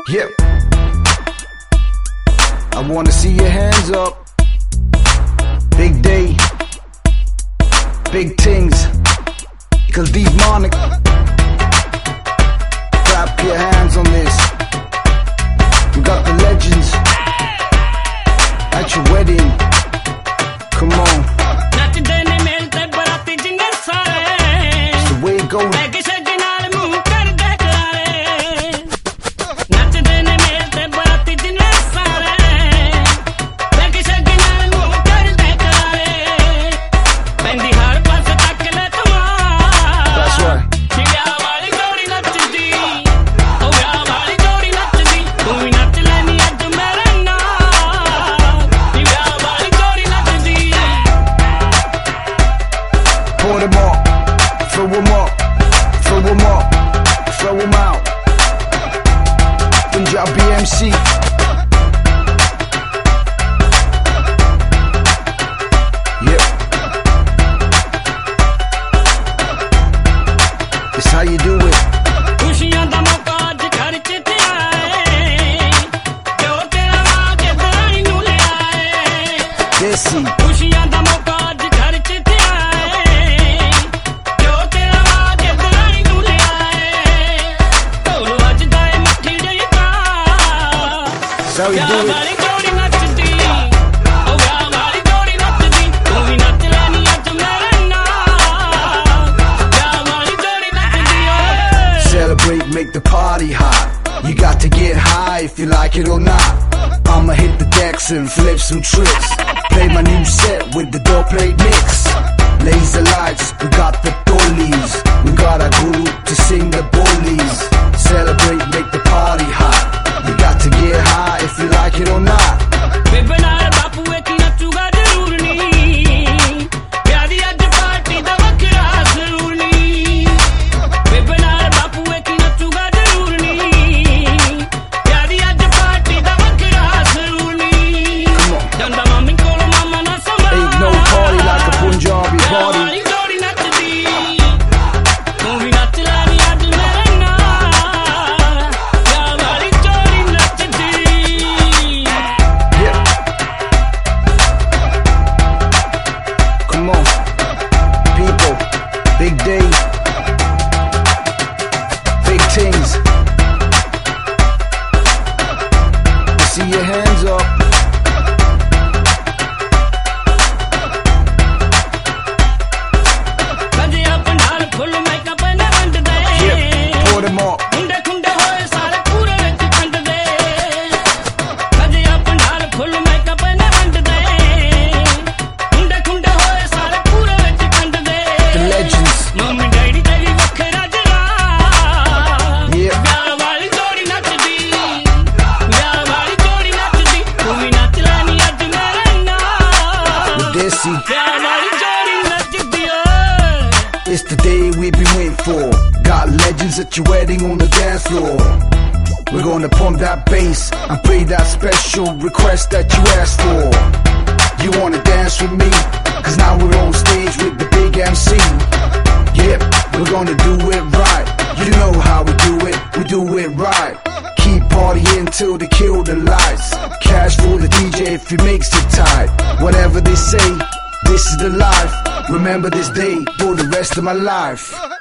Yep. I wanna see your hands up. Big day, big things, cause demonic. Clap your hands on this. We got the legends at your wedding. Come on. It's the way it goes. Pour them up, throw them up, throw them up, throw them out. Punjabi MC. Yep. It's how you do it. Desi. That's how you do it. Celebrate, make the party hot. You got to get high if you like it or not. I'ma hit the decks and flip some tricks. Play my new set with the door plate mix. Laser lights, we got the dollies. We got a guru to sing the bollies. Celebrate, make the party hot. You got to get high if you like it or not. Ain't no party like a Punjabi party. Big day, big things. See your hands up. Yep, pour them up. It's the day we've been waiting for. Got legends at your wedding on the dance floor. We're gonna pump that bass and play that special request that you asked for. You wanna dance with me? Cause now we're on stage with the big MC. Yep, we're gonna do it right. You know how we do it right. Keep partying till they kill the lights. Cash for the DJ if he makes it tight. Whatever they say, this is the life. Remember this day for the rest of my life.